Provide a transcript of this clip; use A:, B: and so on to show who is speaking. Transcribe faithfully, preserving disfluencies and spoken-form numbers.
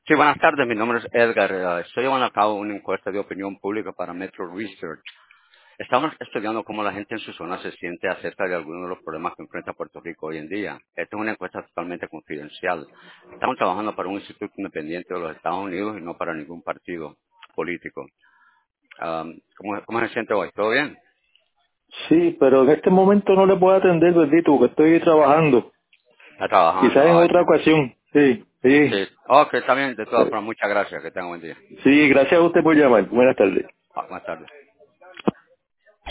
A: Sí, buenas tardes. Mi nombre es Edgar. Eh, estoy llevando a cabo una encuesta de opinión pública para Metro Research. Estamos estudiando cómo la gente en su zona se siente acerca de algunos de los problemas que enfrenta Puerto Rico hoy en día. Esta es una encuesta totalmente confidencial. Estamos trabajando para un instituto independiente de los Estados Unidos y no para ningún partido político. Um, ¿cómo, ¿Cómo se siente hoy? ¿Todo bien?
B: Sí, pero en este momento no le puedo atender, bendito, porque estoy trabajando.
A: Está trabajando.
B: Quizás en
A: Ah,
B: otra
A: entiendo.
B: ocasión. Sí, sí.
A: Sí. Ok, está bien. De todas formas, muchas gracias. Que tenga buen día.
B: Sí, gracias a usted por llamar. Buenas tardes.
A: Ah, más tarde.